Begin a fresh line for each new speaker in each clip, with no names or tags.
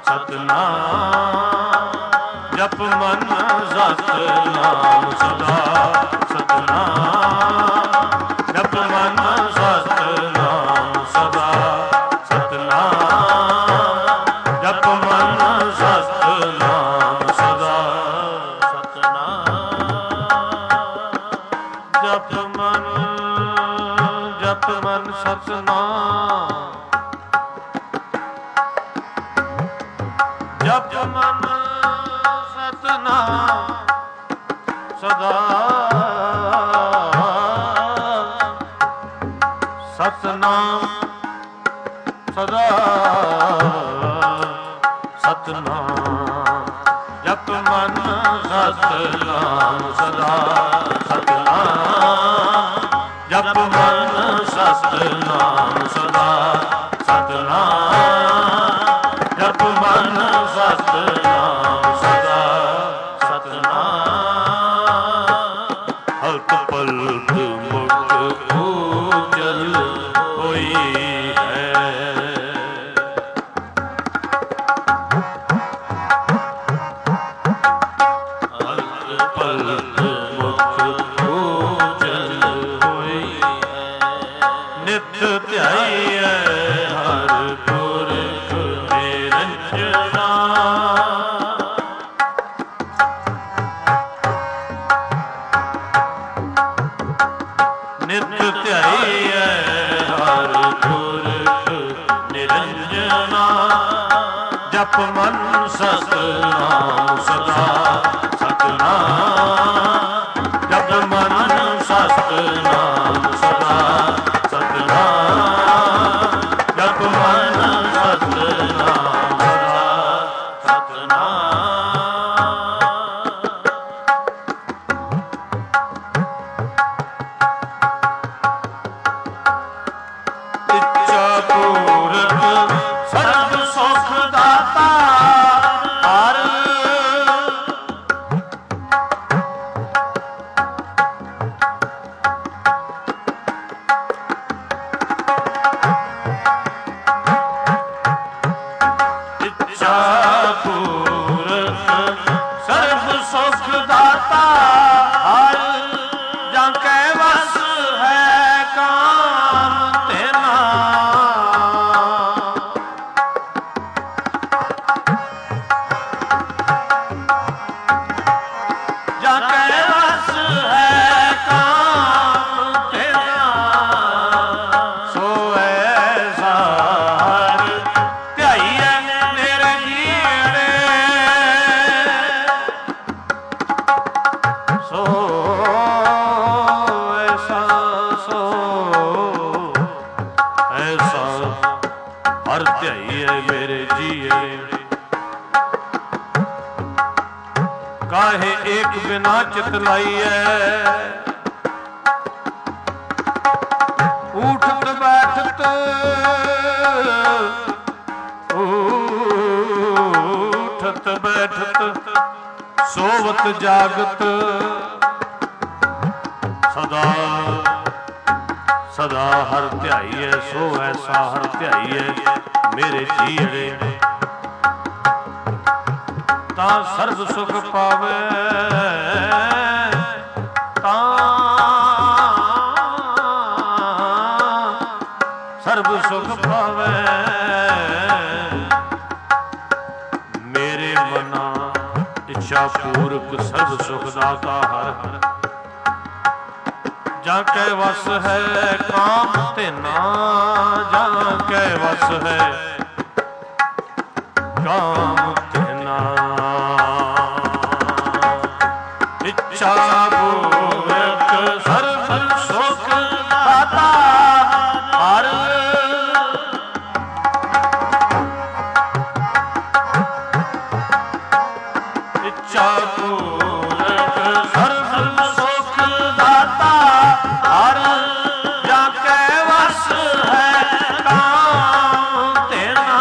ਸਤਨਾਮ ਜਪ ਮਨ ਸਤਨਾਮ ਸਦਾ ਸਤਨਾਮ ਜਪ ਮਨ ਸਤਨਾਮ ਸਦਾ ਸਤਨਾਮ ਜਪ ਮਨ ਸਤਨਾਮ ਸਦਾ ਸਤਨਾਮ ਜਪ ਮਨ ਸਤਨਾਮ ਜਪ ਮਨ ਸਤਨਾਮ ਸਦਾ ਸਤਨਾਮ ਸਦਾ ਸਤਨਾਮ ਜਪ ਮਨ ਸਤਨਾਮ ਸਦਾ ਸਤਨਾਮ ਜਪ ਮਨ ਸਤਨਾਮ ਸਦਾ ਸਤਨਾਮ ਜਪ ਮਨ ਸਤਨਾਮ ਸਦਾ ਸਤਨਾਮ ਹਲਕ ਪਲਕ ਮੁਖ ਉਜਲ ਹੋਈ ਹੈ ਹਲਕ ਪਲਕ ਮੁਖ ਉਜਲ ਹੋਈ ਹੈ ਨਿਤ ਧਿਆਈਐ ਹਰ ਪੁਰਖ ਨਿਰੰਜਨਾ ਨਿਤ ਧਿਆਈਐ ਹਰ ਪੁਰਖ ਨਿਰੰਜਨਾ ਜਪ ਮਨ ਸਤਨਾਮ ਸਦਾ ਸਤਨਾਮ ਜਪ ਮਨ ਸਤਨਾਮ ਸਦਾ ਸਤਨਾਮ ਜਪ ਮਨ ਸਤਨਾਮ ਸਦਾ ਸਤਨਾਮ ਇੱਛਾ ਪੂਰਕ ਸਰਬ ਸੁਖ ਦਾਤਾ ਹਰ ਇੱਛਾ ਪੂਰਕ ਸਰਬ ਸੁਖ ਦਾਤਾ ਹਰ ਜਾਂ ਕੈ ਵਸ ਹੈ ਕਾਮ ਤੇਨਾ ਜਾਂ ਕੈ ਵਸ ਹੈ ਕਾਮ ਤੇਨਾ ਸੋ ਐਸਾ ਹਰ ਧਿਆਈਐ ਮੇਰੇ ਜੀਣੇ ਸੋ ਐਸਾ ਹਰ ਧਿਆਈਐ ਮੇਰੇ ਜੀਏ ਕਾਹੇ ਏਕ ਬਿਨਾ ਚਿਤ ਲਾਈਐ ਉਠਤ ਬੈਠਤ ਉਠਤ ਬੈਠਤ ਸੋਵਤ ਜਾਗਤ ਸਦਾ ਸਦਾ ਹਰ ਧਿਆਈਐ ਸੋ ਐਸਾ ਹਰ ਧਿਆਈਐ ਮੇਰੇ ਜੀੜੇ ਤਾਂ ਸਰਬ ਸੁਖ ਪਾਵੇ ਤਾਂ ਸਰਬ ਸੁਖ ਪਾਵੇ ਮੇਰੇ ਮਨਾ ਇੱਛਾ ਪੂਰਕ ਸਰਬ ਸੁਖ ਦਾਤਾ ਹਰ ਜਾਂ ਕੈ ਵਸ ਹੈ ਕਾਮ ਤੇਨਾ ਜਾਂ ਕੈ ਵਸ ਹੈ ਕਾਮ ਤੇਨਾ ਇੱਛਾ ਪੂਰਕ ਸਰਬ ਸੁਖ ਦਾਤਾ ਹਰ ਇੱਛਾ ਪੂਰਕ ਸਰਬ ਸੁਖ ਦਾਤਾ ਹਰ ਜਾਂ ਕੈ ਵਸ ਹੈ ਕਾਮ ਤੇਨਾ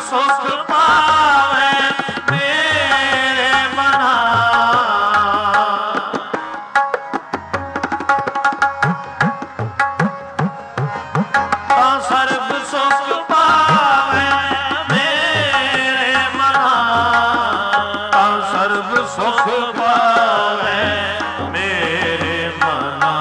ਸੁਖ ਪਾਵੇ ਮੇਰੇ ਮਨਾ। ਤਾਂ ਸਰਬ ਸੁਖ ਪਾਵੇ ਮੇਰੇ ਮਨਾ। ਤਾਂ ਸਰਬ ਸੁਖ ਪਾਵੇ ਮੇਰੇ ਮਨਾ।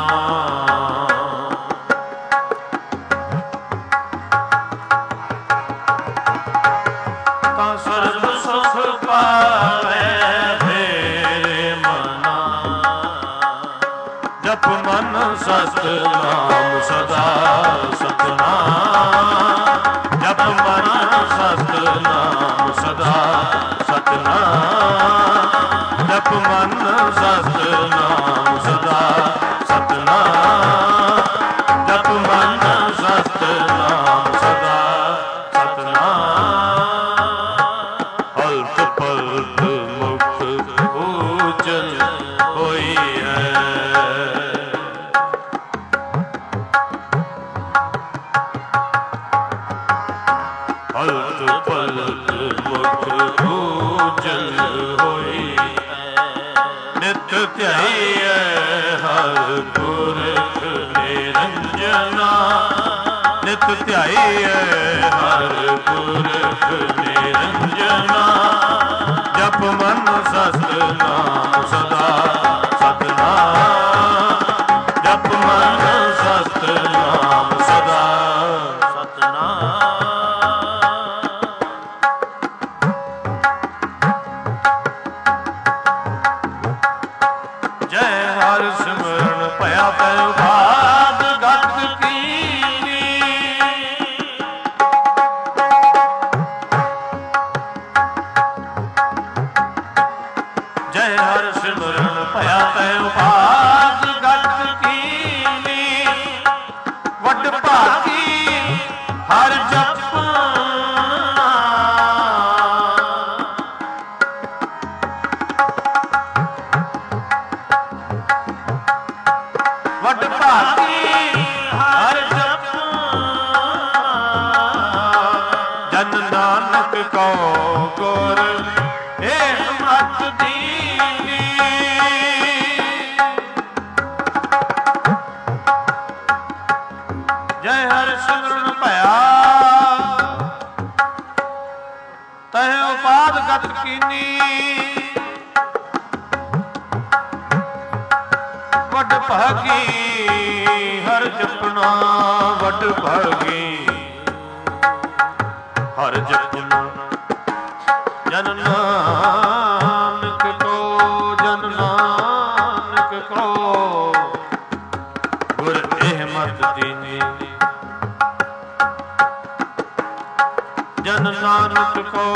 ਤਾਂ ਸਰਬ ਸੁਖ ਪਾਵੇ ਮੇਰੇ ਮਨਾ। ਜਪ ਮਨ ਸਤਿਨਾਮ ਸਦਾ ਸਤਿਨਾਮ। ਜਪ ਮਨ ਸਤਿਨਾਮ ਸਦਾ ਸਤਿਨਾਮ। ਜਪ ਮਨ ਸਤਿਨਾਮ ਸਦਾ ਸਤਿਨਾਮ। ਜਪ ਮਨ ਸਤਿਨਾਮ ਸਦਾ ਸਤਿਨਾਮ। ਹਲਤ ਪਲਤ ਮੁਖ ਊਜਲ ਹੋਈ ਹੈ। ਹਲਤ ਪਲਤ ਮੁਖ ਊਜਲ ਹੋਈ ਹੈ। ਨਿਤ ਧਿਆਈਐ ਹਰ ਪੁਰਖ ਨਿਰੰਜਨਾ। ਨਿਤ ਧਿਆਈਐ ਹਰ ਪੁਰਖ ਨਿਰੰਜਨਾ। ਜਪ ਮਨ ਸਤਿਨਾਮ ਸਦਾ ਸਤਿਨਾਮ। ਜਪ ਮਨ ਸਤਿਨਾਮ ਸਦਾ ਸਤਿਨਾਮ। ਜੈ ਹਰਿ ਸਿਮਰਨ ਭਇਆ ਪੈ ਬਾਦ ਗਤ ਕੀਨੀ। ਜੈ ਹਰਿ ਸਿਮਰਨ ਭਇਆ ਪੈ ਬਾਦ ਗਤ ਕੀਨੀ। ਵੱਡ ਭਾਗੀ ਹਰ ਜਪਨਾ। ਵੱਡ ਭਾਗੀ ਹਰ ਜਪਨਾ। ਜਨ ਨਾਨਕ ਕੋ ਗੁਰ ਏਹ ਮਤ ਦੀਨੀ। ਜੈ ਹਰਿ ਸਿਮਰਨ ਭਇਆ ਤਹਿ ਉਪਾਦ ਗਤ ਕੀਨੀ। ਵੱਡ ਭਾਗੀ ਹਰ ਜਪਨਾ। ਵੱਡ ਭਾਗੀ ਹਰ ਜਪਨਾ। ਜਨ ਨਾਨਕ ਕੋ ਜਨ ਨਾਨਕ ਕੋ ਗੁਰ ਏਹ ਮਤ ਦੀਨੀ। ਜਨ ਨਾਨਕ ਕੋ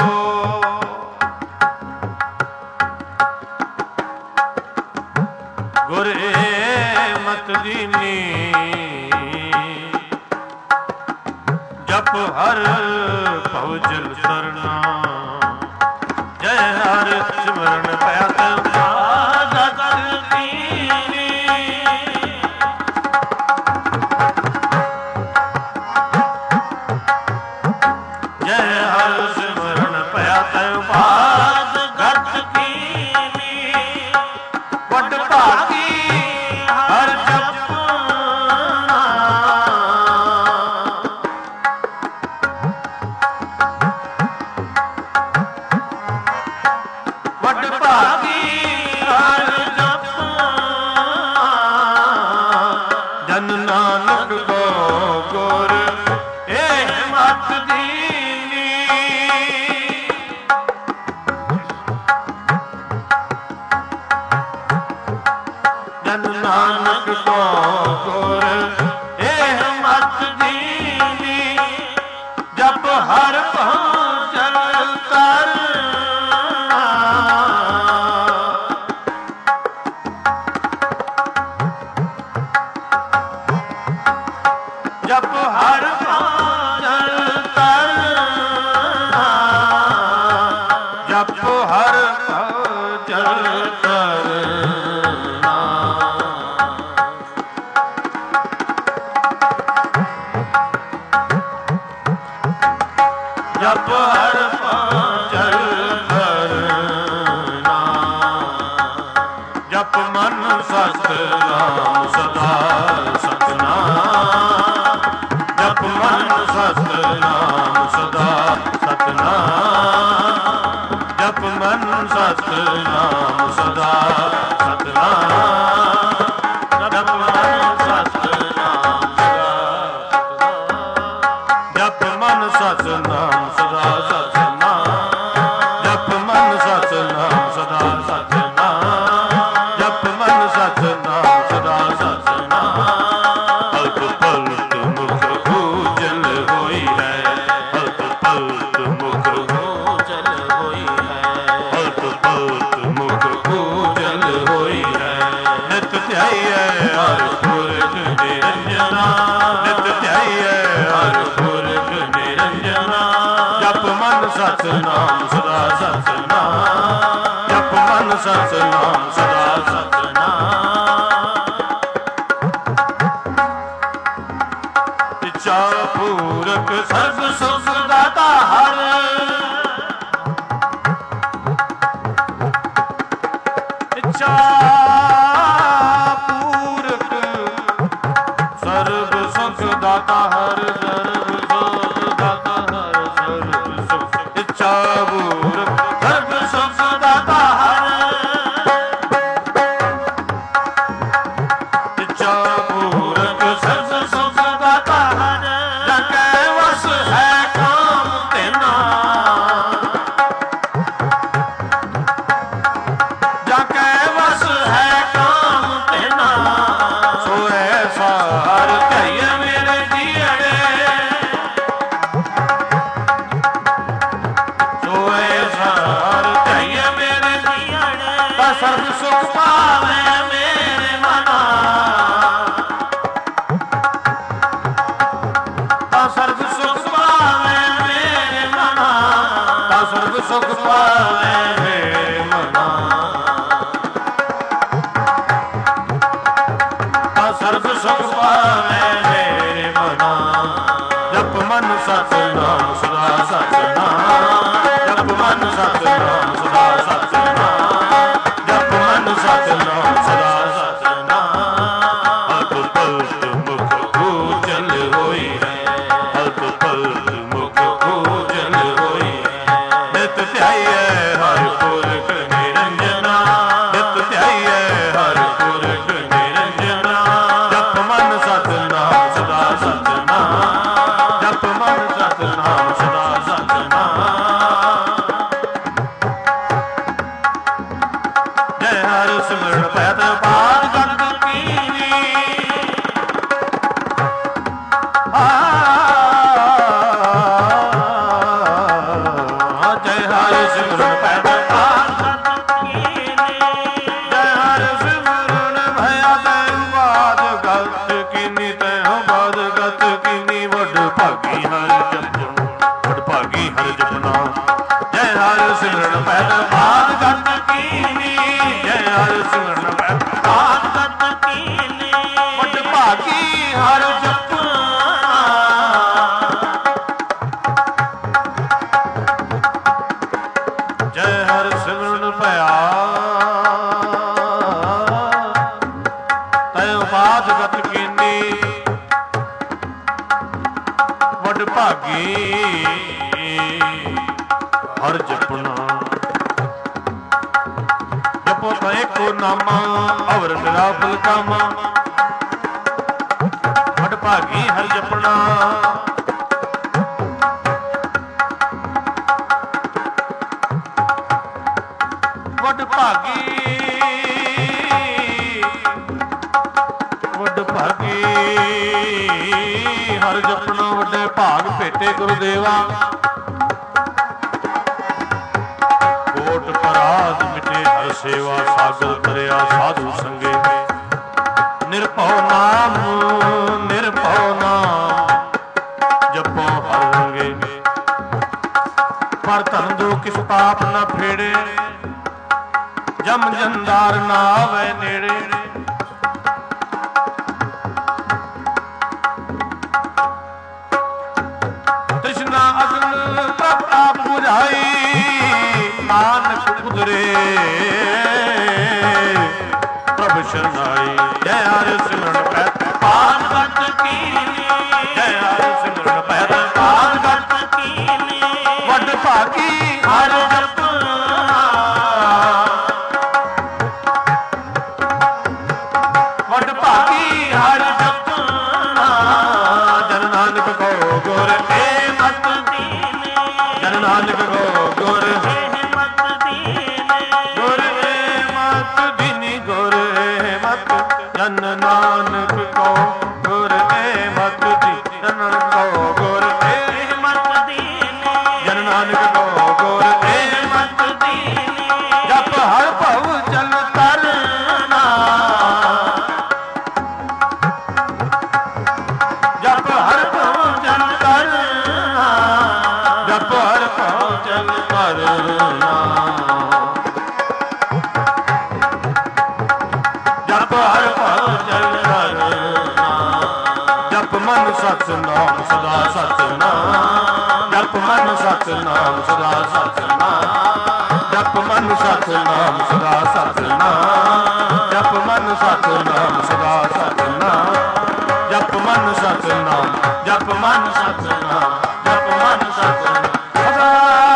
ਗੁਰ ਏਹ ਮਤ ਦੀਨੀ। ਜਪ ਹਰ ਭਉ ਜਲ ਤਰਨਾ। ਜੈ ਹਰਿ ਸਿਮਰਨ ਭਇਆ ਤੈ ਬਾਦ ਗਤ ਕੀਨੀ। ਜੈ ਹਰਿ ਸਿਮਰਨ ਭਇਆ ਤੈ ਬਾਦ ਗਤ ਕੀਨੀ। ਵੱਡ ਭਾਗੀ ਹਰ ਜਪਨਾ। ਵੱਡ ਭਾਗੀ ਹਰ ਜਪਨਾ। ਜਨ ਨਾਨਕ ਕੋ ਗੁਰ ਏਹ ਮਤ ਦੀਨੀ। ਜਨ ਨਾਨਕ ਕੋ ਗੁਰ ਏਹ ਮਤ ਦੀਨੀ। ਜਪ ਹਰ ਭਉ ਜਲ ਤਰਨਾ। ਜਪ ਹਰ ਭਉ ਜਲ ਤਰਨਾ। ਜਪ ਹਰ ਭਉ ਜਲ ਤਰਨਾ। ਜਪ ਹਰ ਪਾਚਲ ਕਰਨਾ, ਜਪ ਮਨ ਸਤਿਨਾਮ ਸਦਾ ਸਤਿਨਾਮ, ਜਪ ਮਨ ਸਤਿਨਾਮ ਸਦਾ ਸਤਿਨਾਮ, ਜਪ ਮਨ ਸਤਿਨਾਮ ਸਦਾ ਸਤਿਨਾਮ, ਜਪ ਮਨ ਸਤਿਨਾਮ ਸਦਾ ਸਤਿਨਾਮ, ਜਪ ਮਨ ਸਤਿਨਾਮ ਸਦਾ ਸਤਿਨਾਮ, ਜਪ ਮਨ ਸਤਿਨਾਮ ਸਦਾ ਸਤਿਨਾਮ, ਜਪ ਮਨ ਸਤਿਨਾਮ ਸਦਾ ਸਤਿਨਾਮ। ਹਲਕ ਪਲਕ ਮੁਖ ਉਜਲ ਹੋਈ ਹੈ, ਹਲਕ ਪਲਕ ਮੁਖ ਉਜਲ ਹੋਈ ਹੈ, ਹਲਕ ਪਲਕ ਮੁਖ ਉਜਲ ਹੋਈ ਹੈ। ਨਿਤ ਧਿਆਈਐ ਹਰਿ ਪੁਰਖ ਨਿਰੰਜਨਾ, ਨਿਤ ਧਿਆਈਐ ਹਰਿ ਪੁਰਖ ਨਿਰੰਜਨਾ, ਜਪ ਮਨ ਸਤਿਨਾਮ ਸਦਾ ਸਤਿਨਾਮ, ਜਪ ਮਨ ਸਤਿਨਾਮ ਸਦਾ ਸਤਿਨਾਮ। ਇੱਛਾ ਪੂਰਕ ਸਰਬ ਸੁਖ ਦਾਤਾ ਹਰਿ, ਇੱਛਾ ਪੂਰਕ ਸਰਬ ਸੁਖ ਦਾਤਾ ਹਰਿ, ਸਰਬ ਸੁਖ ਦਾਤਾ ਹਰਿ, ਸਰਬ ਸੁਖ, ਇੱਛਾ ਪੂਰਕ ਸਰਬ ਸੁਖ ਦਾਤਾ ਹਰਿ, ਇੱਛਾ ਪੂਰਕ ਸਰਬ ਸੁਖ ਦਾਤਾ ਹਰਿ, ਜਾ ਕੈ ਵਸ ਹੈ ਕਾਮ ਤੇਨਾ, ਜਾ ਕੈ ਵਸ ਹੈ ਕਾਮ ਤੇਨਾ, ਸੋ ਐਸਾ ਹਰਿ ਧਿਆਈਐ ਮੇਰੇ ਜੀਅੜੇ, ਸੋ ਐਸਾ ਹਰਿ ਧਿਆਈਐ ਮੇਰੇ ਜੀਅੜੇ, ਤਾਂ ਸਰਬ ਸੁਖ ਪਾਵੈ ਮੇਰੇ ਮਨਾ, ਤਾਂ ਸਰਬ ਸੁਖ ਪਾਵੈ ਮੇਰੇ ਮਨਾ, ਤਾਂ ਸਰਬ ਸੁਖ ਪਾਵੈ ਮੇਰੇ ਮਨਾ, ਤਾਂ ਸਰਬ ਸੁਖ ਪਾਵੈ ਮੇਰੇ ਮਨਾ। ਜਪ ਮਨ ਸਤਿਨਾਮ ਸਦਾ ਸਤਿਨਾਮ, ਜਪ ਮਨ ਸਤਿਨਾਮ ਸਦਾ ਸਤਿਨਾਮ, ਜਪ ਮਨ ਸਤਿਨਾਮ ਸਦਾ ਸਤਿਨਾਮ। ਹਲਕ ਪਲਕ ਮੁਖ ਉਜਲ ਹੋਈ ਹੈ, ਹਲਕ ਪਲਕ ਮੁਖ ਉਜਲ ਹੋਈ ਹੈ। ਨਿਤ ਧਿਆਈਐ ਹਰਿ ਪੁਰਖ ਨਿਰੰਜਨਾ, ਨਿਤ ਧਿਆਈਐ ਹਰਿ ਪੁਰਖ ਨਿਰੰਜਨਾ, ਜਪ ਮਨ ਸਤਿਨਾਮ ਸਦਾ ਸਤਿਨਾਮ, ਜਪ ਮਨ ਸਤਿਨਾਮ ਸਦਾ ਸਤਿਨਾਮ। ਜੈ ਹਰਿ ਸਿਮਰਨ ਭਇ ਬਾਦ ਗਤ ਕੀਨੀ, ਜੈ ਹਰਿ ਸਿਮਰਨ ਭਇ ਬਾਦ ਗਤ ਕੀਨੀ, ਜੈ ਹਰਿ ਸਿਮਰਨ ਭਇ ਬਾਦ ਗਤ ਕੀਨੀ, ਤੈਂ ਬਾਦ ਗਤ ਕੀਨੀ। ਵਡ ਭਾਗੀ ਹਰਿ ਜਪੁ, ਵਡ ਭਾਗੀ ਹਰਿ ਜਪੁਨਾ, ਜੈ ਹਰਿ ਸਿਮਰਨ ਭਇ ਬਾਦ ਗਤ ਕੀਨੀ, ਜੈ ਹਰਿ ਸਿਮਰਨ ਭਇ ਬਾਦ ਗਤ ਕੀਨੀ। ਵਡ ਭਾਗੀ ਹਰਿ ਜਪੁਨਾ, ਜੈ ਹਰਿ ਸਿਮਰਨ ਭਇਆ ਤੈ ਬਾਦ ਗਤ ਕੀਨੀ। ਵਡ ਭਾਗੀ ਹਰ ਜਪਣਾ, ਜਪੋ ਤਾਂ ਏਕੋ ਨਾਮਾ ਅਵਰ ਨਿਰਾਪਲ ਕਾਮਾ। ਵਡ ਭਾਗੀ ਹਰ ਜਪਣਾ, ਵਡ ਭਾਗੀ, ਵਡ ਭਾਗੀ ਹਰ ਜਪਣਾ। ਵੱਡੇ ਭਾਗ ਭੇਟੇ ਗੁਰਦੇਵਾ, ਕੋਟ ਪਰਾਧ ਮਿਟੇ ਹਰ ਸੇਵਾ। ਸਾਗਰ ਤਰਿਆ ਸਾਧੂ ਸੰਗੇ, ਨਿਰਭਉ ਨਾਮ, ਨਿਰਭਉ ਨਾਮ ਜਪੋ ਹਰ ਰੰਗੇ। ਪਰ ਧਨ ਜੋ ਕਿਸ ਪਾਪ ਨਾ ਫੇੜੇ, ਜਮ ਜੰਦਾਰ ਨਾ ਆਵੇ ਨੇੜੇ। ਤ੍ਰਿਸ਼ਨਾ ਅਗਨ ਪ੍ਰਭ ਜਾਈ ਨਾਨਕ ਉਦਰੇ ਪ੍ਰਭ ਸ਼ਰਨਾਈ। ਜੈ ਹਰਿ ਸਿਮਰਨ ਪੈ ਪਾਨ ਗਤ ਕੀਨੀ, ਜੈ ਹਰਿ ਸਿਮਰਨ ਪੈ ਪਾਨ ਗਤ ਕੀਨੀ। ਵੱਡ ਭਾਗੀ ਹਰ ਜਪਨਾ, ਵੱਡ ਭਾਗੀ ਹਰ ਜਪਨਾ। ਜਨ ਨਾਨਕ ਕੋ ਗੁਰ ਏ ਮਤ ਦੀਨੇ, ਜਨ ਨਾਨਕ ਕੋ ਗੁਰ ਏ ਮਤ ਦੀਨੇ। ਗੁਰ ਏ ਮਤ ਦੀਨੀ, ਗੁਰ ਏ ਮਤ। ਜਨ ਨਾਨਕ ਕੋ ਗੁਰ ਏ ਮਤ ਦੀਨੀ, ਜਨ ਨਾਨਕ ਕੋ ਗੁਰ ਏ ਮਤ ਦੀਨੀ। ਜਨ ਨਾਨਕ ਕੋ ਗੁਰ ਏ ਮਤ ਦੀਨੀ। ਜਪ ਹਰ ਭਉ ਜਲ ਤਰਨਾ, ਜਪ ਹਰ ਭਉ ਜਲ ਤਰਨਾ। ਜਪ ਹਰ ਭਉ ਜਲ ਤਰਨਾ, ਜਪ ਹਰ ਭਉ ਜਲ ਤਰਨਾ। ਜਪ ਮਨ ਸਤਿਨਾਮ ਸਦਾ ਸਤਿਨਾਮ, ਜਪ ਮਨ ਸਤਿਨਾਮ ਸਦਾ ਸਤਿਨਾਮ। ਜਪ ਮਨ ਸਤਿਨਾਮ ਸਦਾ ਸਤਿਨਾਮ, ਜਪ ਮਨ ਸਤਿਨਾਮ ਸਦਾ ਸਤਿਨਾਮ। ਜਪ ਮਨ ਸਤਿਨਾਮ, ਜਪ ਮਨ ਸਤਿਨਾਮ, ਜਪ ਮਨ ਸਤਿਨਾਮ ਸਦਾ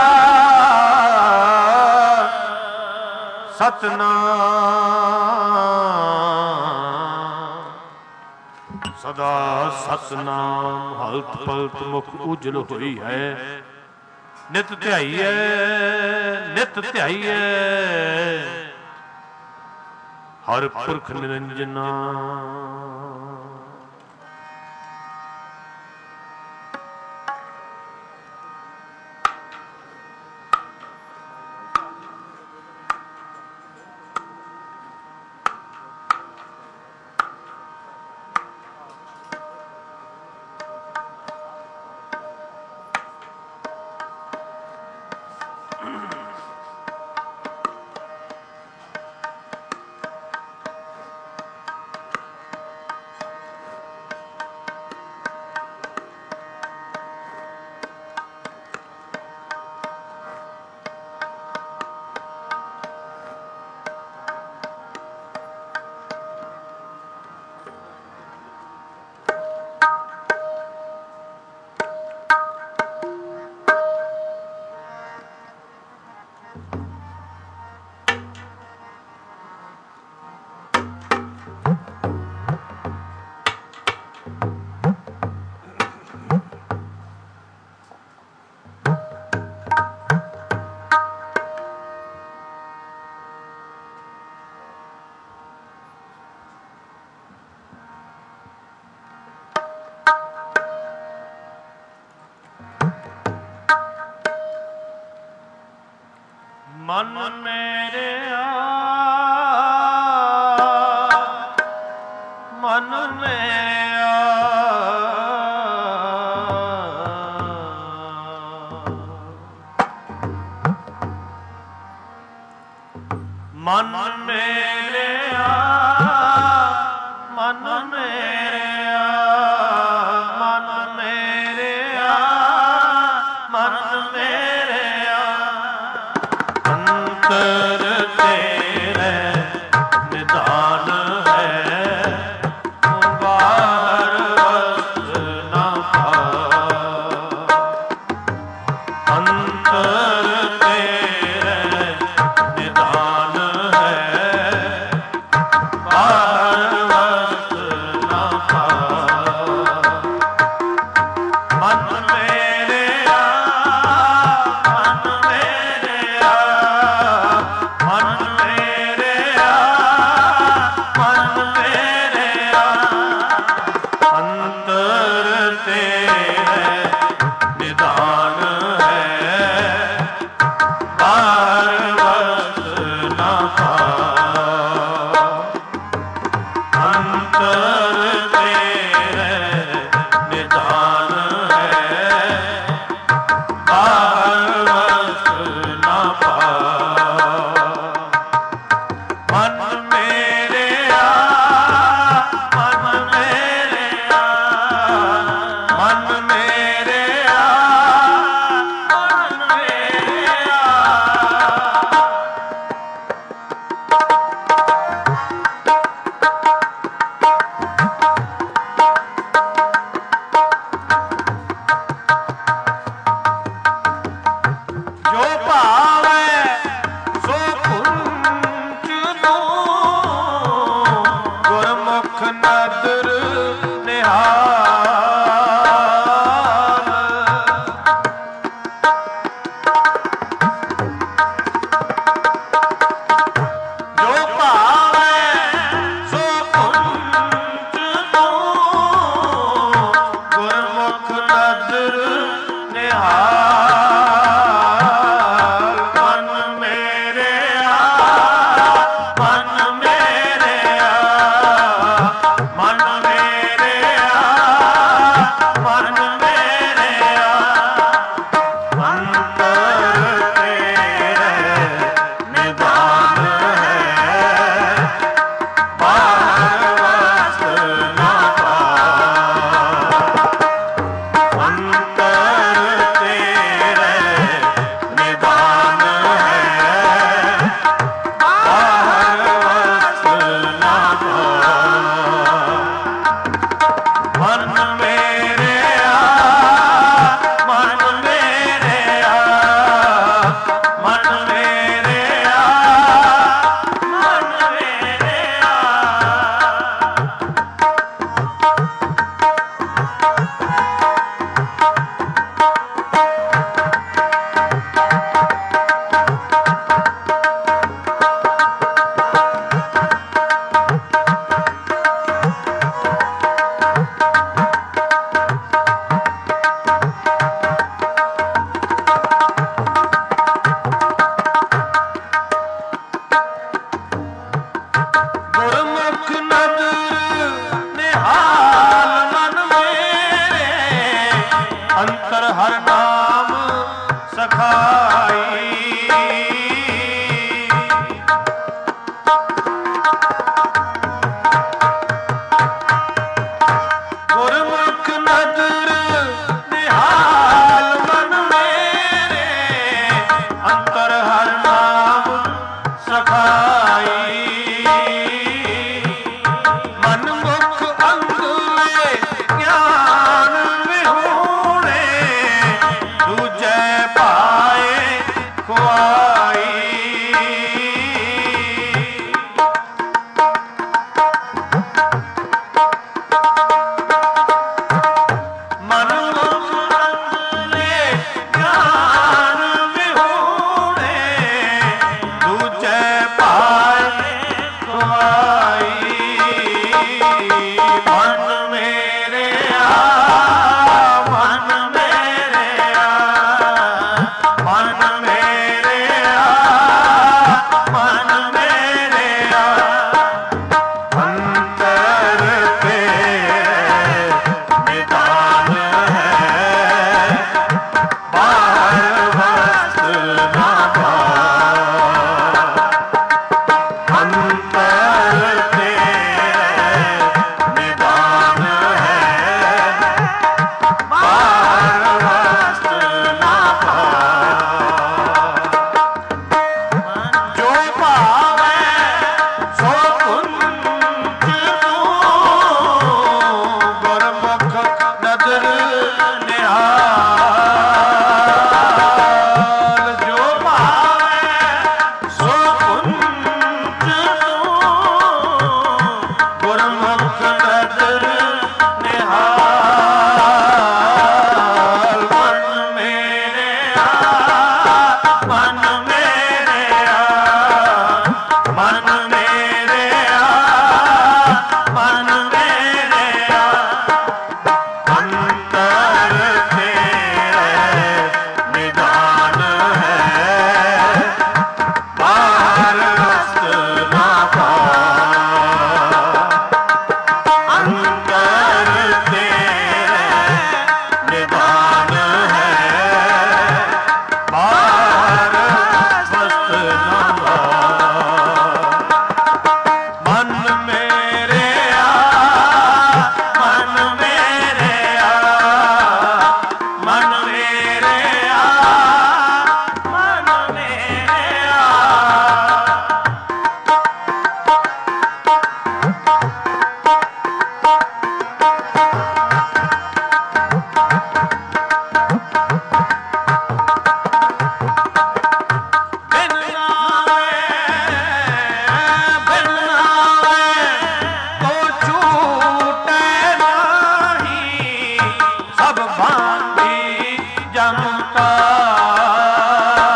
ਸਤਿਨਾਮ। ਸਦਾ ਸਤਿਨਾਮ ਹਲਤ ਪਲਤ ਮੁਖ ਉਜਲ ਹੋਈ ਹੈ। ਨਿਤ ਧਿਆਈਐ, ਨਿਤ ਧਿਆਈਐ ਹਰ ਪੁਰਖ ਨਿਰੰਜਨਾ। ਮਨ ਮੇਰਿਆ, ਮਨ ਮੇਰਿਆ, ਮਨ ਮੇਰਿਆ, ਮਨ ਮੇਰਿਆ, ਮਨ ਮੇਰਿਆ, ਮਨ ਮੇਰਿਆ। ਅੰਤਰ ਤੇਰੇ ਨਿਧਾਨ ਹੈ, ਬਾਹਰ ਵਸਤ ਨਾ ਪਾਇਆ। ਅੰਤਰ ਤੇਰੇ ਨਿਧਾਨ ਹੈ, ਨਾਮ ਸਖਾਈ। ਗੁਰਮੁਖ ਨਦਰ ਨਿਹਾਲ ਮਨ ਮੇਰੇ, ਅੰਤਰ ਹਰ ਨਾਮ ਸਖਾਈ। ਮਨ ਮੁਖ ਅੰਗਲੇ ਗਿਆਨ ਵਿਹੂਣੇ, ਦੂਜੈ ਪਾਏ ਖੁਆਈ। ਮਨ ਮੁਖ ਅੰਗਲੇ ਗਿਆਨ ਵਿਹੂਣੇ, ਦੂਜੈ ਪਾਏ ਖੁਆਈ। ਮਨ ਮੇਰਿਆ, ਮਨ ਮੇਰਿਆ, ਮਨ ਮੇਰਿਆ, ਮਨ ਮੇਰਿਆ, ਅੰਤਰ ਤੇਰੇ ਨਿਦਾਨ ਹੈ, ਬਾਹਰ ਵਸਤ ਨਾ ਪਾਇਆ। ਅੰਤਰ ਤੇਰੇ ਨਿਦਾਨ ਹੈ, ਬਾਹਰ ਵਸਤ ਨਾ ਪਾਇਆ। ਜੋ ਭਾਵੈ ਸੋ ਕੁੰਚ ਤੂੰ, ਗੁਰਮੁਖ ਨਦਰ ਨਿਹਾਲ। ਜੋ ਭਾਵੈ ਸੋ ਕੁੰਚ ਤੂੰ, ਗੁਰਮੁਖ ਨਦਰ ਨਿਹਾਲ। ਮਨ ਮੇਰਿਆ, ਮਨ ਮੇਰਿਆ, ਮਨ ਮੇਰਿਆ, ਮਨ ਮੇਰਿਆ, ਅੰਤਰ ਤੇਰੇ ਨਿਦਾਨ ਹੈ, ਬਾਹਰ ਵਸਤ ਨਾ ਪਾਇਆ। ਅੰਤਰ ਤੇਰੇ ਨਿਦਾਨ ਹੈ, ਬਾਹਰ ਵਸਤ ਨਾ ਪਾਇਆ। ਮਨ ਮੇਰਿਆ, ਮਨ ਮੇਰਿਆ, ਮਨ ਮੇਰਿਆ, ਮਨ ਮੇਰਿਆ। ਬਿਨ ਨਾਵੇਂ ਕੋ ਛੂਟੈ ਨਾਹੀ, ਸਭ ਬਾਂਧੀ ਜਮ ਕਾਲ।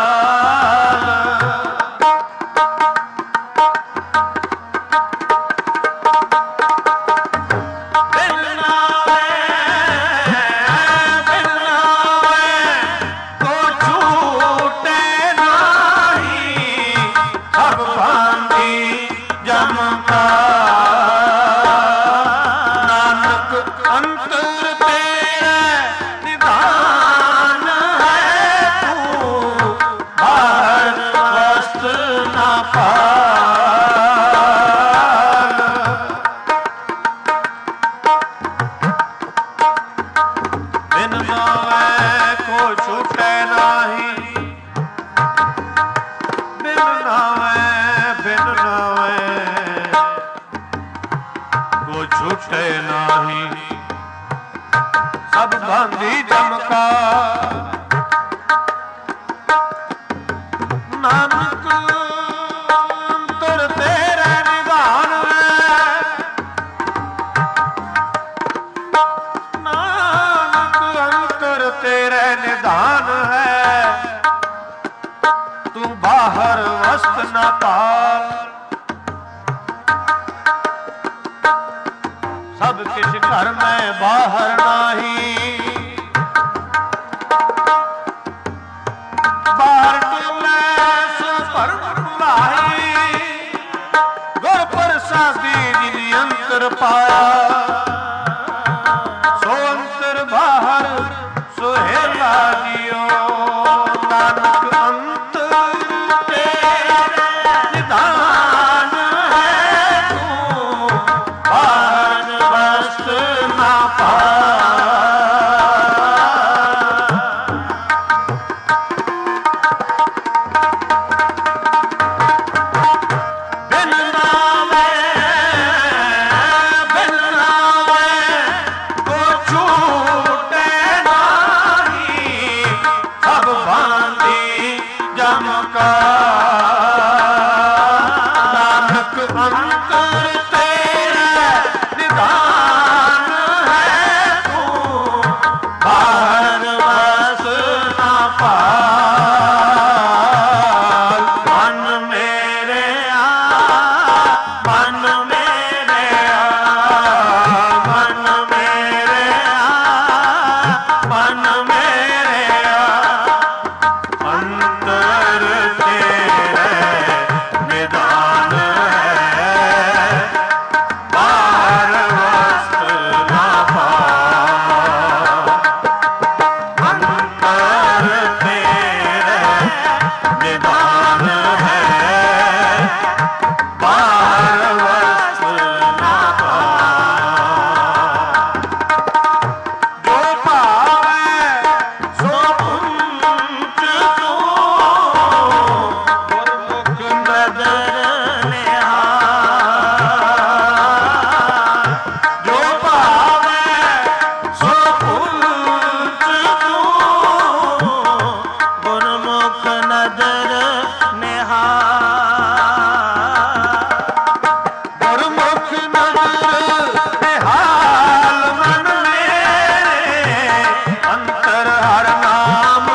ਬਿਨ ਨਾਵੇਂ ਕੋ ਛੂਟੈ ਨਾਹੀ, ਸਭ ਬਾਂਧੀ ਜਮ ਕਾਲ। ਨਾਨਕ ਅੰਤਰ ਤੇਰੇ ਨਿਦਾਨ ਹੈ, ਤੂੰ ਬਾਹਰ ਵਸਤ ਨਾ ਪਾਲ। ਬਿਨ ਨਾਵੇਂ ਕੋ ਛੂਟੈ ਨਾਹੀ, ਬਿਨ ਨਾਵੇਂ, ਬਿਨ ਨਾਵੇਂ ਕੋ ਛੂਟੈ ਨਾਹੀ, ਸਭ ਬਾਂਧੀ ਜਮ ਕਾਲ। ਨਾਨਕ ਅੰਤਰ ਤੇਰੇ ਨਿਦਾਨ ਹੈ, ਨਾਨਕ ਅੰਤਰ ਤੇਰੇ ਨਿਦਾਨ ਹੈ, ਤੂੰ ਬਾਹਰ ਵਸਤ ਨਾ ਪਾਲ। ਸਭ ਕਿਛ ਘਰ ਮੈਂ ਬਾਹਰ ਨਾਹੀ, ਬਾਹਰ ਟੁਲੈ ਸੋ ਭਰਮ ਲਾਹੀ। ਗੁਰ ਪ੍ਰਸਾਦੀ ਜਿਨ ਅੰਤਰ ਪਾਇਆ, ਸੋ ਅੰਤਰ ਬਾਹਰ ਸੁਹੇਲਾ ਸਭ ਭਾਂਤੀ ਜਮ ਕਾ ਨਾਨਕ ਅੰਤਰ ਤੇਰੇ ਨਿਧਾਨ ਹੈ ਤੂੰ ਬਾਹਰ ਵਸ ਨਾ ਪਾਲ ਮਨ ਮੇਰੇ ਮਨ ਮੇਰੇ ਮਨ ਮੇਰੇ ਮਨ ਮੇਰੇ ਅੰਤਰ ਤੇਰੇ ਨਿਧਾਨ ਹੈ ਬਾਹਰ ਵਸਤ ਨਾ ਪਾਲ ਅੰਤਰ ਤੇਰੇ ਨਿਧਾਨ ਹੈ ਬਾਹਰ ਵਸਤ ਨਾ ਪਾਲ ਜੋ ਭਾਵੈ ਸੋ ਪੁੰਚ ਤੂੰ ਗੁਰਮੁਖ ਨਦਰ ਨਿਹਾਲ ਜੋ ਭਾਵੈ ਸੋ ਪੁੰਚ ਤੂੰ ਗੁਰਮੁਖ ਨਦਰ ਨਿਹਾਲ ਗੁਰਮੁਖ ਨਦਰ ਨਿਹਾਲ ਮਨ ਮੇਰੇ ਅੰਤਰ ਹਰ ਨਾਮ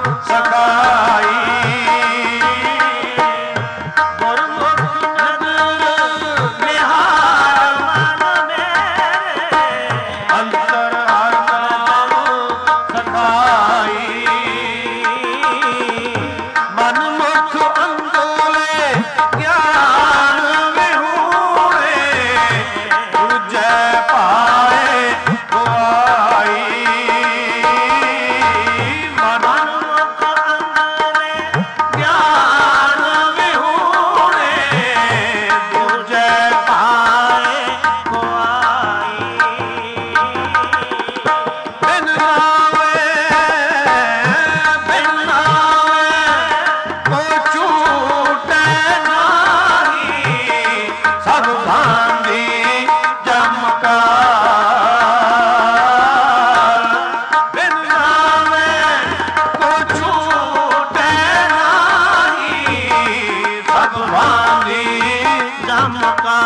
ਸਖਾਈ ਗੁਰਮੁਖ ਨਦਰ ਨਿਹਾਲ ਮਨ ਮੇਰੇ ਅੰਤਰ ਹਰ ਨਾਮ ਸਖਾਈ ਮਨ ਮੁਖ ਅੰਦੋਲੇ ਗਿਆਨ ਵਿਹੂਣੇ ਦੂਜੈ ਪਾਏ ਗੁਆਈ ਮਨ ਮੁਖ ਅੰਦੋਲੇ ਗਿਆਨ ਵਿਹੂਣੇ ਦੂਜੈ ਪਾਏ ਗੁਆਈ ਬਿਨ ਨਾਵੇ ਕੋ ਝੂਟੈ ਨਾਹੀ ਸਭ ਭਾਂਤੀ ਜਮ ਕਾ ਬਿਨ ਨਾਵੇ ਕੋ ਝੂਟੈ ਨਾਹੀ ਸਭ ਭਾਂਤੀ ਜਮ ਕਾ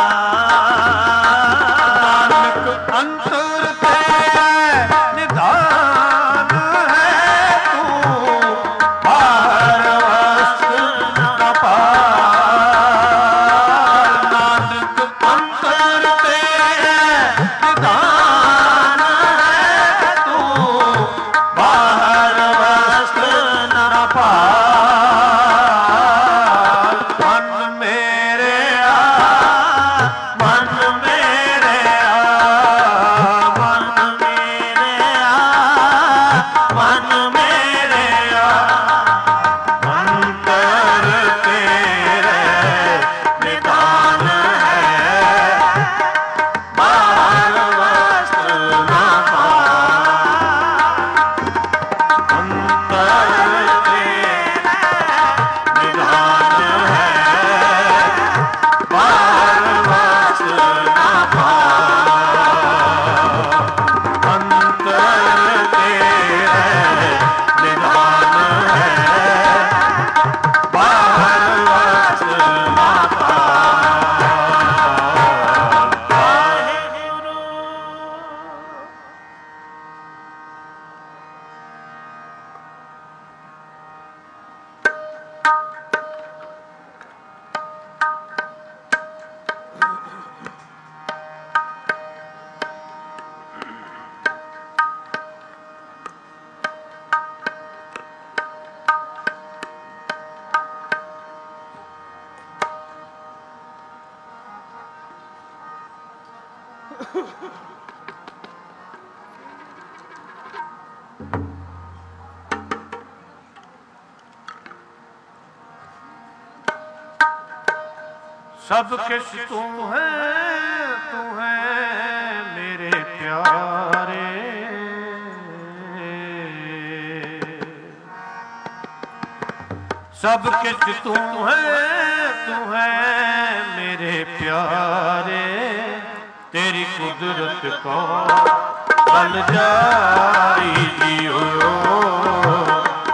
ਨਾਨਕ ਅੰਤਰ ਤੇਰੇ ਨਿਧਾਨ ਹੈ ਤੂੰ ਬਾਹਰ ਵਸਤ ਨਾ ਪਾਲ ਨਾਨਕ ਅੰਤਰ ਤੇਰੇ ਨਿਧਾਨ ਹੈ ਤੂੰ ਬਾਹਰ ਵਸਤ ਨਾ ਪਾਲ ਮਨ ਮੇਰੇ ਮਨ ਮੇਰੇ ਮਨ ਮੇਰੇ ਮਨ ਮੇਰੇ ਅੰਤਰ ਤੇਰੇ ਨਿਧਾਨ ਹੈ ਬਾਹਰ ਵਸਤ ਨਾ ਪਾਲ ਅੰਤਰ ਤੇਰੇ ਨਿਧਾਨ ਹੈ ਬਾਹਰ ਵਸਤ ਨਾ ਪਾਲ ਅੰਤਰ ਤੇਰੇ ਨਿਧਾਨ ਹੈ ਬਾਹਰ ਵਸਤ ਨਾ ਪਾਲ ਵਾਹਿਗੁਰੂ सब किश तू है मेरे प्यारे। सब किश तू है मेरे प्यारे। तेरी कुदरत को बल जाई जियो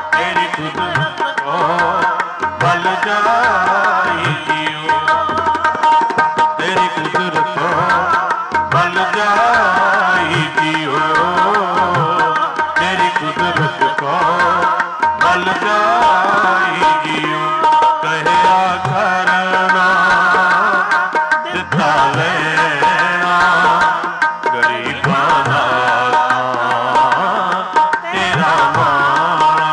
ਕੋ ਬਲ ਜਾਈ ਜੀਉ ਕਹਿਆ ਕਰਨਾ ਦਿੱਤਾ ਲੈਣਾ ਗਰੀਬਾਂ ਦਾ ਤੇਰਾ ਮਾਣਾ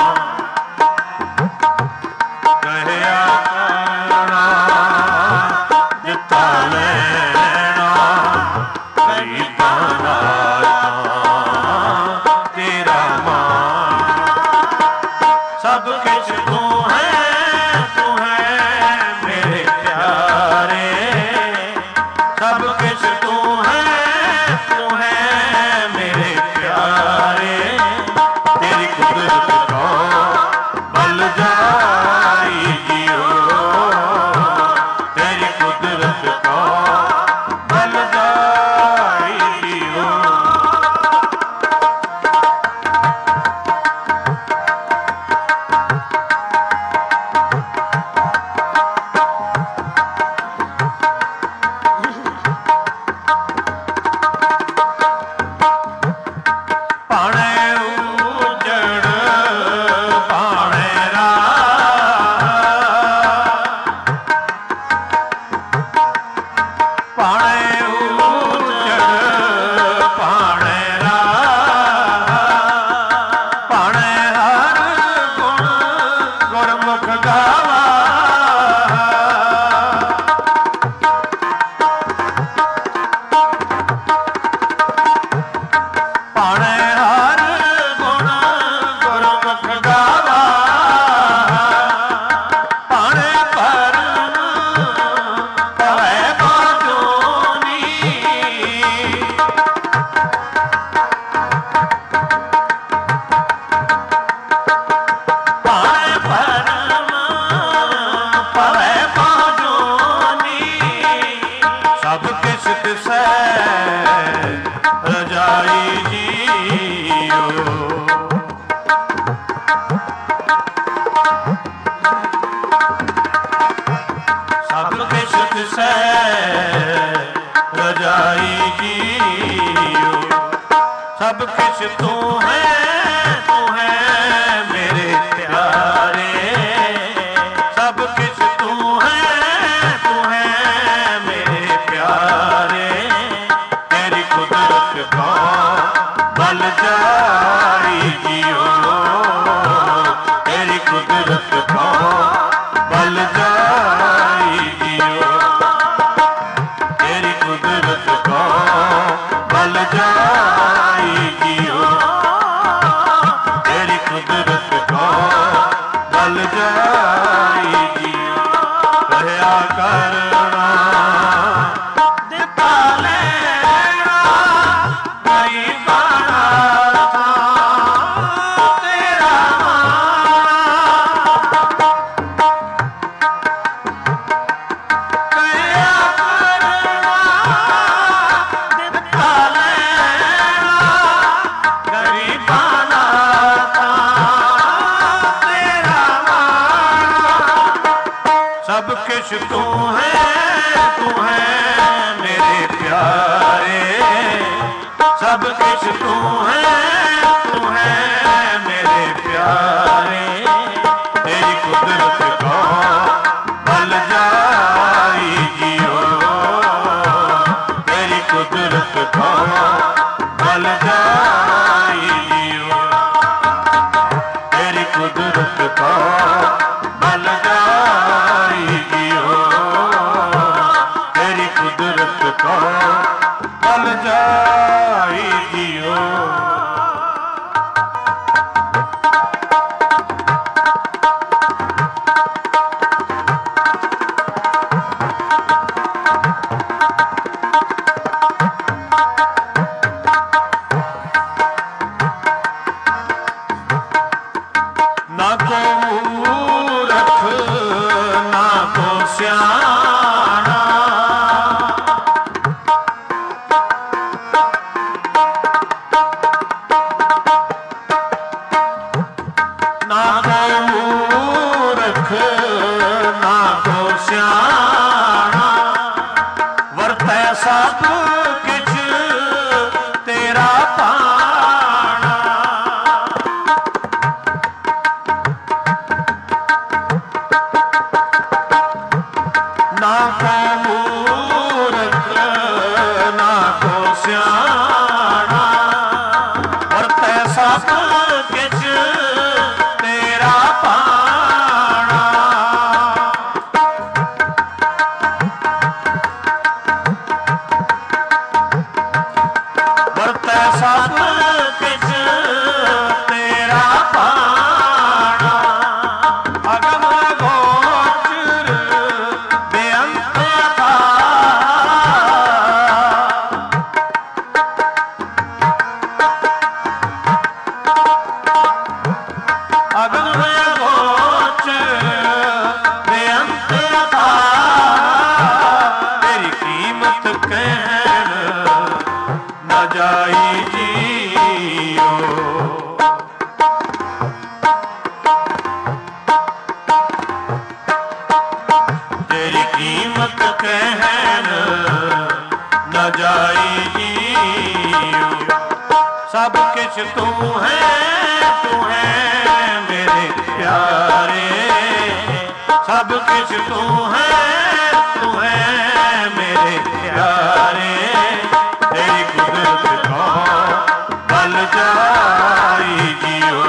ਕਹਿਆ ਕਰਨਾ ਦਿੱਤਾ ਲੈਣਾ ਗਰੀਬਾਂ ਦਾ ਤੇਰਾ ਮਾਣਾ ਸਭ ਕੁਛ ਤੂੰ ਹੈ ਮੇਰੇ ਪਿਆਰੇ ਸਭ ਕੁਛ ਤੂੰ ਹੈ ਮੇਰੇ ਪਿਆਰੇ ਤੇਰੀ ਕੁਦਰਤ ਕੋ ਬਲ ਜਾਈ ਜੀਓ ਤੇਰੀ ਕੁਦਰਤ ਕੋ ਬਲ ਜਾਈ ਜੀਓ ਸਭ ਕੁਛ ਤੂੰ ਹੈ ਮੇਰੇ ਪਿਆਰੇ ਸਭ ਕੁਛ ਤੂੰ ਹੈ ਮੇਰੇ ਪਿਆਰੇ ਤੇਰੀ ਕੁਦਰਤ ਕੋ ਬਲ ਜਾਈ ਜੀਓ ਤੇਰੀ ਕੁਦਰਤ ਕੋ ਬਲ ਜਾਈ ਜੀਓ ਤੇਰੀ ਕੁਦਰਤ ਕੋ ਬਲ ਜਾਈ ਜੀਓ ਤੇਰੀ ਕੁਦਰਤ ਕੋ ਬਲ ਜਾਈ ਜੀਓ ਕਹਿਆ ਕਰਨਾ ਦਿੱਤਾ ਲੈਣਾ ਗਰੀਬਾਂ ਦਾ ਤੇਰਾ ਕਹਿਆ ਕਰਨਾ ਦਿੱਤਾ ਲੈਣਾ ਗਰੀਬਾਂ ਦਾ ਤੇਰਾ ਸਭ ਕੁਛ ਤੂੰ ਹੈ ਮੇਰੇ ਪਿਆਰੇ ਸਭ ਕੁਛ ਤੂੰ ਹੈ ਮੇਰੇ ਪਿਆਰੇ ਤੇਰੀ ਕੁਦਰਤ ਕੋ ਬਲ ਜਾਈ ਜੀਓ ਤੇਰੀ ਕੁਦਰਤ ਕੋ ਬਲ ਜਾਈ ਜੀਓ ਤੇਰੀ ਕੁਦਰਤ ਕੋ ਬਲ ਜਾਈ ਜੀਓ ਤੇਰੀ ਕੁਦਰਤ ਕੋ ਬਲ ਜਾਈ ਜੀਓ ਨਾ ਕੋ ਮੂਰਖ ਨਾ ਕੋ ਸਿਆਣਾ ਨਾ ਕੋ ਮੂਰਖ ਨਾ ਕੋ ਸਿਆਣਾ ਵਰਤੈ ਸਭ ਕਿਛ ਤੇਰਾ ਭਾਣਾ ਅਗਮ ਅਗੋਚ ਬੇਅੰਤ ਅਥਾਹ, ਤੇਰੀ ਕੀਮਤ ਕਹਿਣ ਨਾ ਜਾਈ ਜੀਓ। ਤੇਰੀ ਕੀਮਤ ਕਹਿਣ ਨਾ ਜਾਈ ਜੀਓ। ਸਭ ਕਿਛ ਤੂੰ ਹੈ ਮੇਰੇ ਪਿਆਰੇ, ਸਭ ਕਿਛ ਤੂੰ ਹੈ ਮੇਰੇ ਪਿਆਰੇ। ਤੇਰੀ ਕੁਦਰਤ ਕੋ ਬਲ ਜਾਈ ਜੀਓ,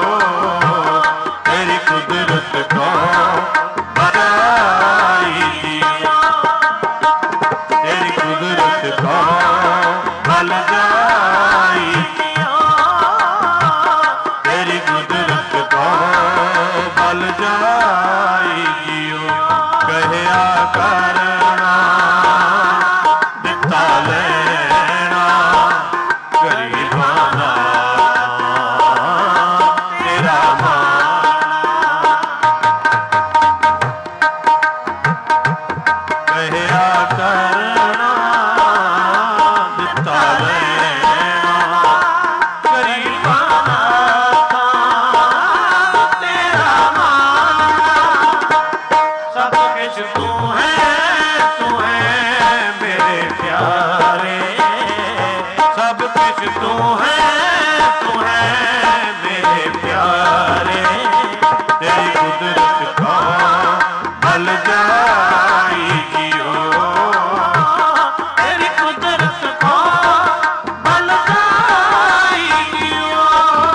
ਤੇਰੀ ਕੁਦਰਤ ਕੋ ਬਲ ਜਾਈ ਜੀਓ, ਤੇਰੀ ਕੁਦਰਤ ਕੋ ਬਲ ਜਾਈ ਜੀਓ, ਤੇਰੀ ਕੁਦਰਤ ਕੋ ਬਲ ਜਾਈ ਜੀਓ। ਕਹਿਆ ਕਰਨਾ ਦਿੱਤਾ ਲੈਣਾ, ਗਰੀਬਾਂ ਦਾ ਤੇਰਾ ਕਹਿਆ ਕਰਨਾ ਦਿੱਤਾ ਲੈਣਾ, ਗਰੀਬਾਂ ਦਾ ਤੇਰਾ ਸਭ ਕਿਛ ਤੂੰ ਹੈ ਮੇਰੇ ਪਿਆਰੇ, ਸਭ ਕਿਛ ਤੂੰ ਹੈ ਮੇਰੇ ਪਿਆਰੇ। ਤੇਰੀ ਕੁਦਰਤ ਕੋ ਬਲ ਜਾਈ ਜੀਓ, ਤੇਰੀ ਕੁਦਰਤ ਕੋ ਬਲ ਜਾਈ ਜੀਓ।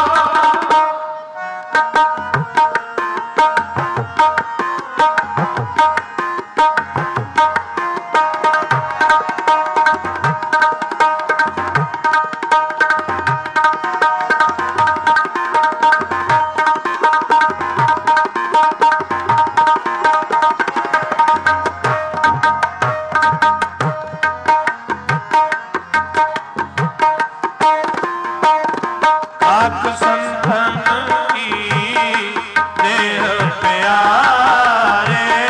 ਆਖ ਸੰਤਨ ਕੀ ਦੇਹ ਪਿਆਰੇ,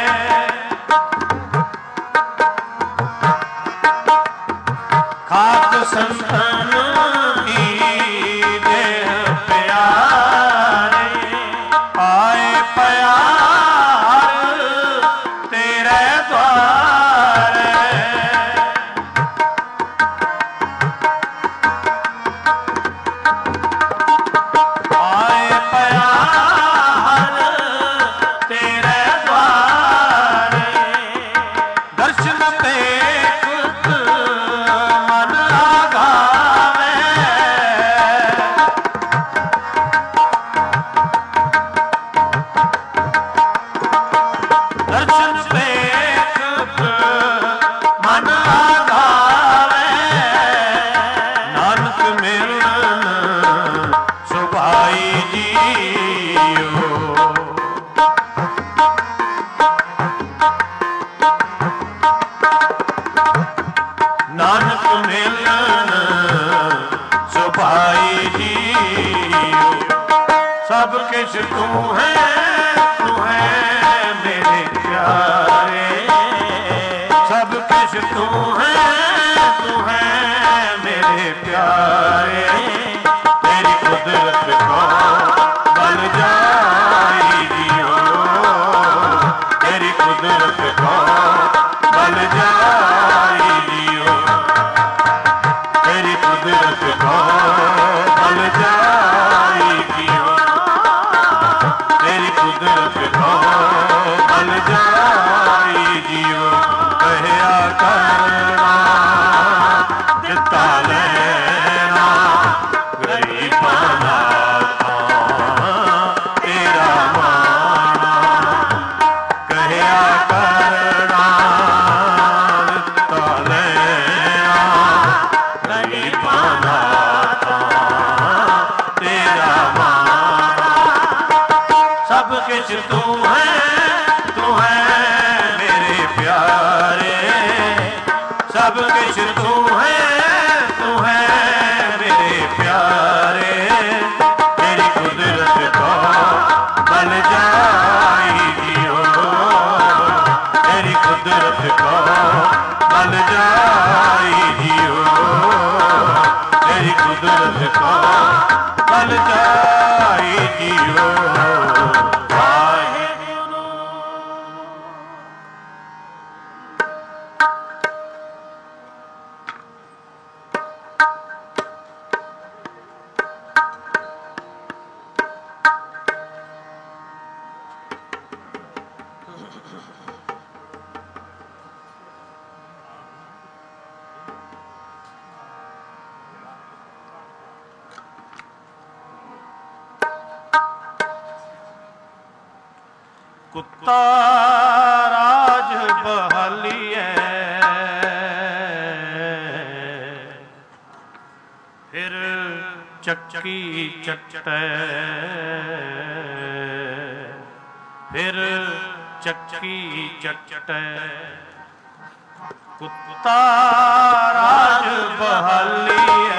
ਖਾਕ ਸੰਤਨ ਕੀ ਦੇਹ ਪਿਆਰੇ। ਆਏ ਪਿਆਰ ਤੇਰੇ ਦੁਆਰੇ, ਆਏ ਪਿਆਰ ਤੇਰੇ ਦੁਆਰੇ। ਦਰਸ਼ਨ ਦੇਖਤ ਮਨ ਆਗਾਵੇ, ਦਰਸ਼ਨ ਦੇਖਤ ਮਨ ਆਗਾਵੇ। ਨਾਨਕ ਮਿਲਨ ਸੁਭਾਈ ਜੀਓ, ਨਾਨਕ ਮਿਲਨ ਸੁਭਾਈ ਜੀਓ। ਸਭ ਕਿਛ ਤੂੰ ਹੈ ਮੇਰੇ ਪਿਆਰੇ, ਸਭ ਕਿਛ ਤੂੰ ਹੈ ਮੇਰੇ ਪਿਆਰੇ। ਤੇਰੀ ਕੁਦਰਤ ਕੋ ਬਲ ਜਾਈ ਜੀਓ, ਤੇਰੀ ਕੁਦਰਤ ਕੋ ਬਲ ਜਾਈ ਜੀਓ, ਤੇਰੀ ਕੁਦਰਤ ਕੋ ਬਲ ਜਾਈ ਜੀਓ, ਤੇਰੀ ਕੁਦਰਤ ਕੋ ਬਲ ਜਾਈ ਜੀਓ। ਕਹਿਆ ਕਰਨਾ ਦਿੱਤਾ ਲੈਣਾ, ਗਰੀਬਾਂ ਦਾ ਤੇਰਾ ਮਾਣਾ। ਕਹਿਆ ਕਰਨਾ ਦਿੱਤਾ ਲੈਣਾ, ਗਰੀਬਾਂ ਦਾ ਤੇਰਾ ਮਾਣਾ। ਸਭ ਕਿਛ ਤੂੰ ਹੈ ਮੇਰੇ ਪਿਆਰੇ, ਸਭ ਕਿਛ ਤੂੰ ਹੈ ਮੇਰੇ ਪਿਆਰੇ। ਤੇਰੀ ਕੁਦਰਤ ਕੋ बल जाई जियो, तेरी कुदरत को बल जाई जियो, तेरी कुदरत को बल जाई जियो। ਕੁੱਤਾ ਰਾਜ ਬਹਾਲੀਐ, ਫਿਰ ਚੱਕੀ ਚੱਟੈ, ਫਿਰ ਚੱਕੀ ਚੱਟੈ। ਕੁੱਤਾ ਰਾਜ ਬਹਾਲੀਐ,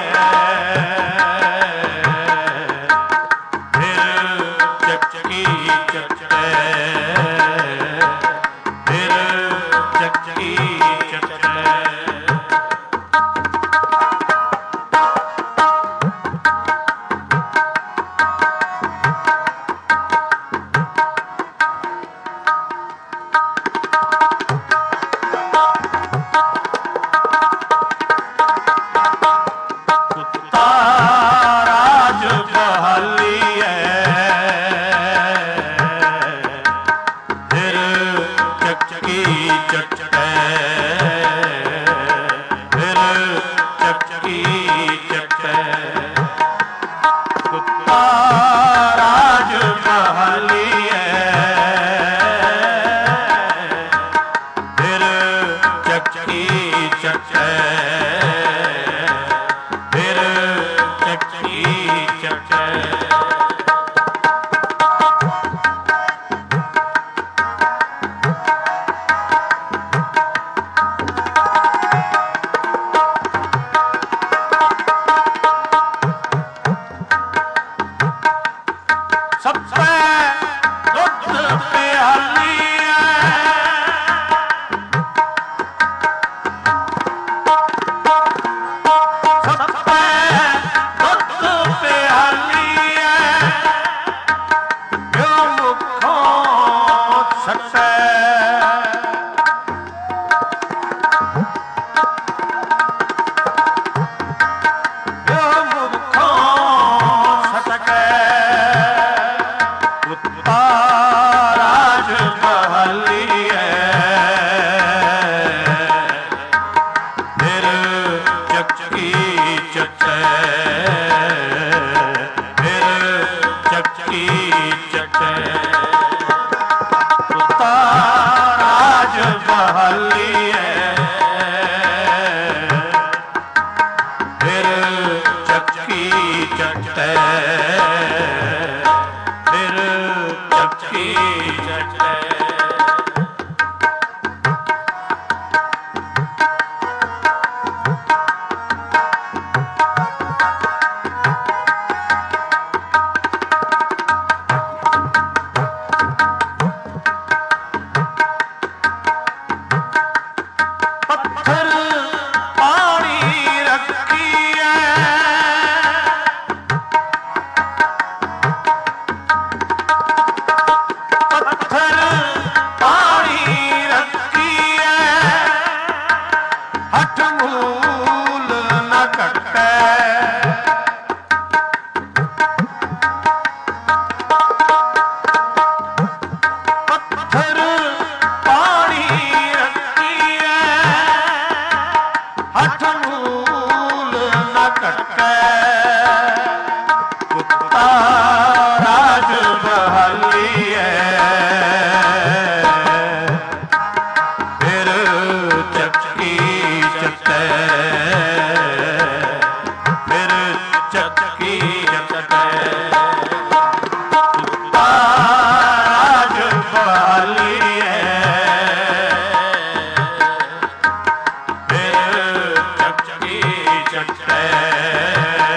ਚੱਟੇ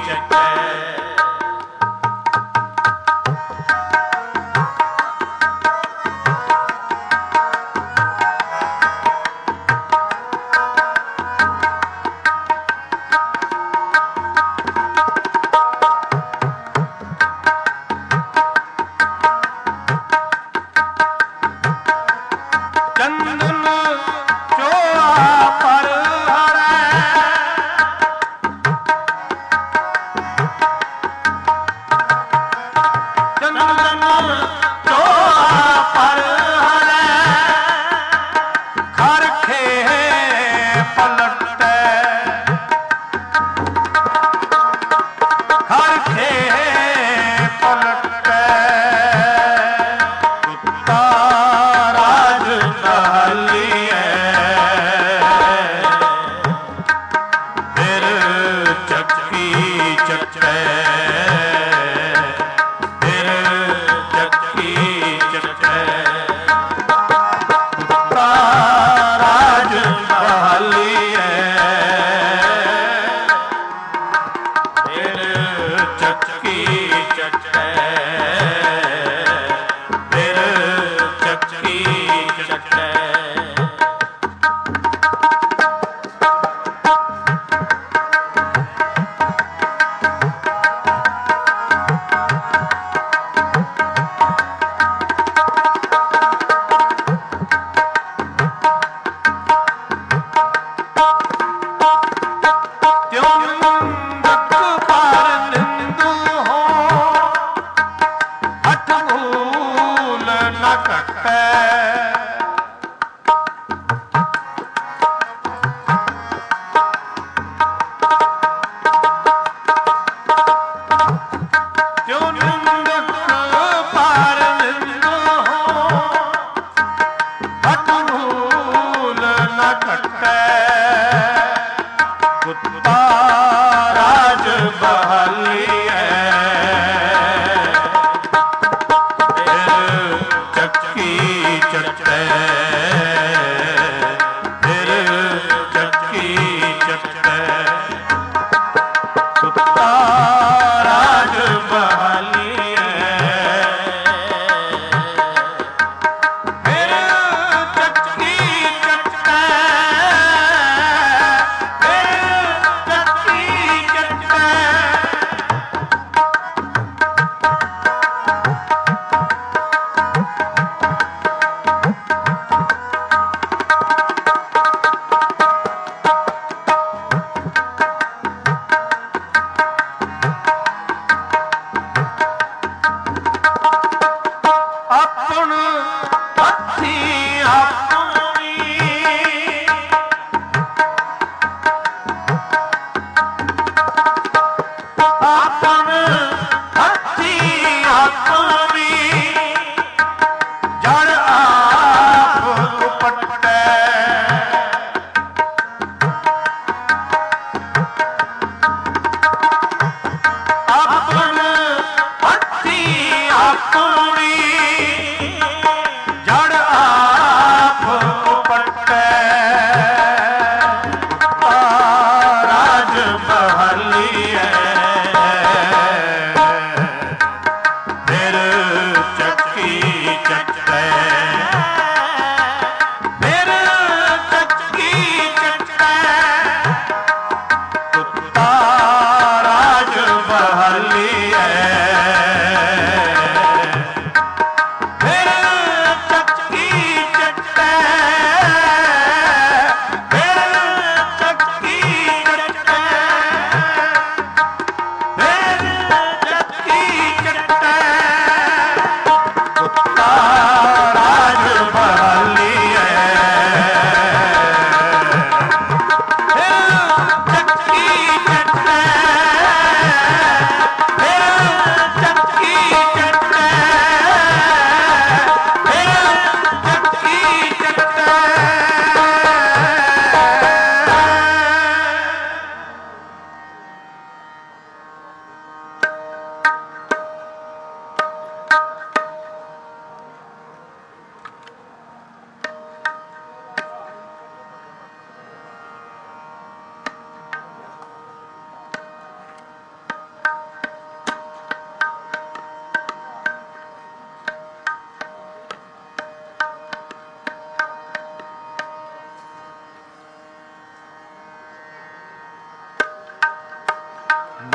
ਚੱਟੈ।
ਬਹਲੀਐ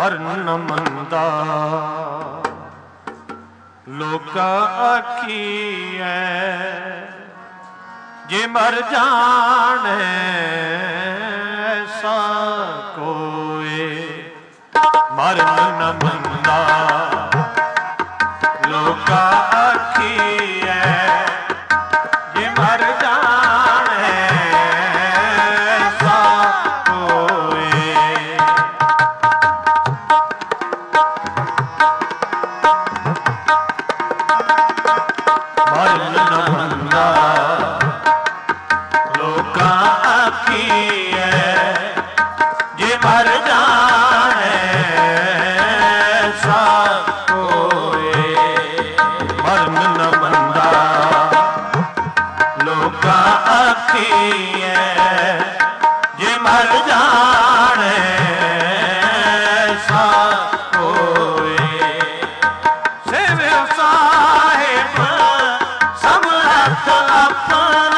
ਮਰਨ ਮੰਦਾ ਲੋਕਾ ਆਖੀਐ ਜੇ ਮਰ ਜਾਣੈ ਐਸਾ ਕੋਏ ਮਰਨ ਨ ਮੰਦਾ ਲੋਕਾ ਆਖੀਐ ਜੇ ਮਰ ਜਾਣੈ ਐਸਾ ਕੋਏ ਮਰਨ ਨ ਮੰਦਾ ਲੋਕਾ ਆਖੀਐ ਜੇ ਮਰ ਜਾਣੈ ਐਸਾ ਕੋਏ ਮਰਨ ਨ ਮੰਦਾ ਲੋਕਾ ਆਖੀਐ ਜੇ ਮਰ ਜਾਣੈ ਐਸਾ ਕੋਏ ਸੇਵਿਓ ਸਾਹਿਬ ਸਮਰੱਥ ਆਪਣਾ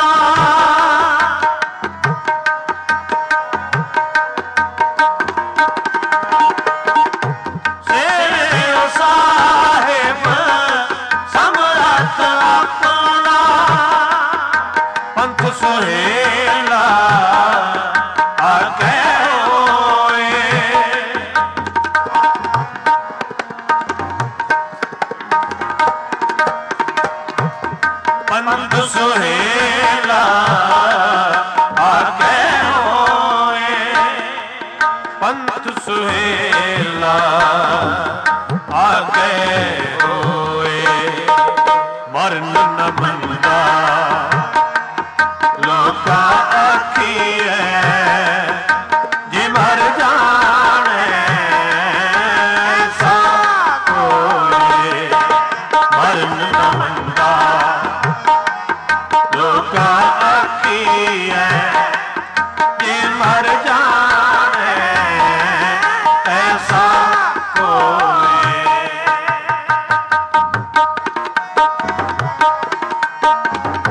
ਸੇਵਿਓ ਸਾਹਿਬ ਸਮਰੱਥ ਆਪਣਾ ਪੰਥ ਸੁਹੇਲਾ ਆਗੇ ਹੋਏ ਪੰਥ ਸੁਹੇਲਾ ਆਗੇ ਹੋਏ ਪੰਥ ਸੁਹੇਲਾ ਆਗੇ ਹੋਏ ਮਰਨ ਨ ਮੰਦਾ ਲੋਕਾ ਆਖੀਐ ਜੇ ਮਰ ਜਾਣੈ ਐਸਾ ਕੋਏ ਮਰਨ ਨ ਮੰਦਾ ਲੋਕਾ ਆਖੀਐ ਜੇ ਮਰ ਜਾਣੈ ਐਸਾ ਕੋਏ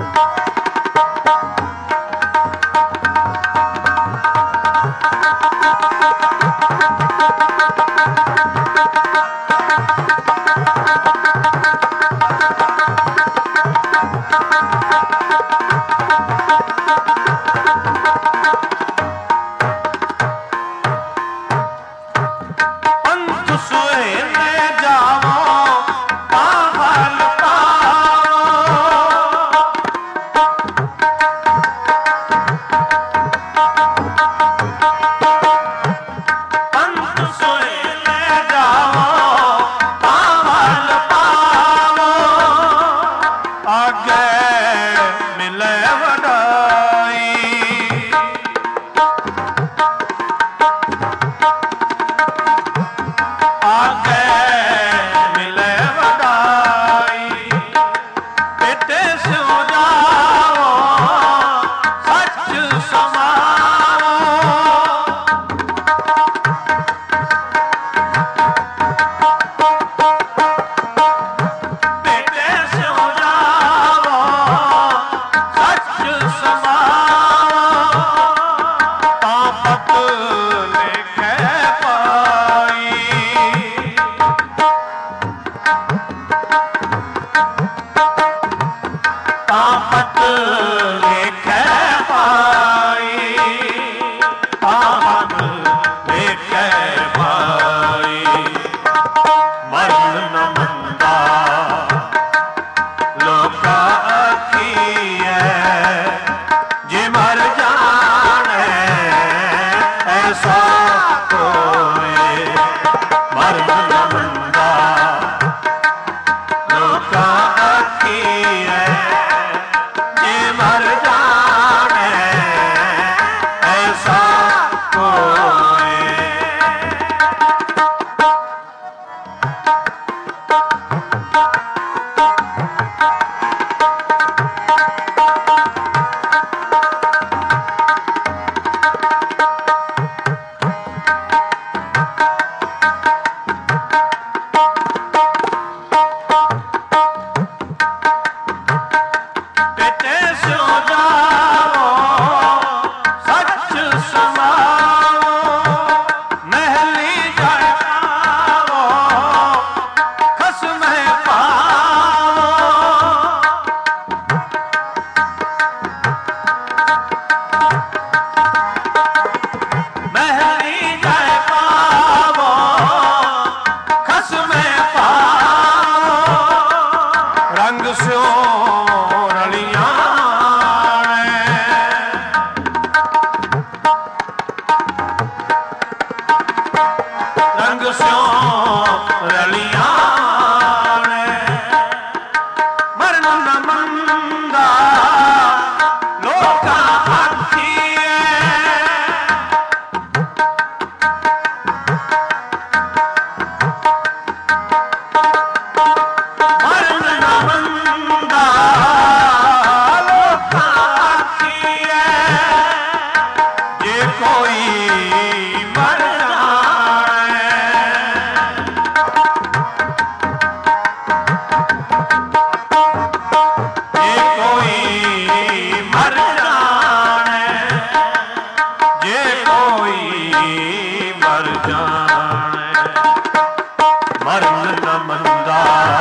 ਮਰਨ ਨ ਮੰਦਾ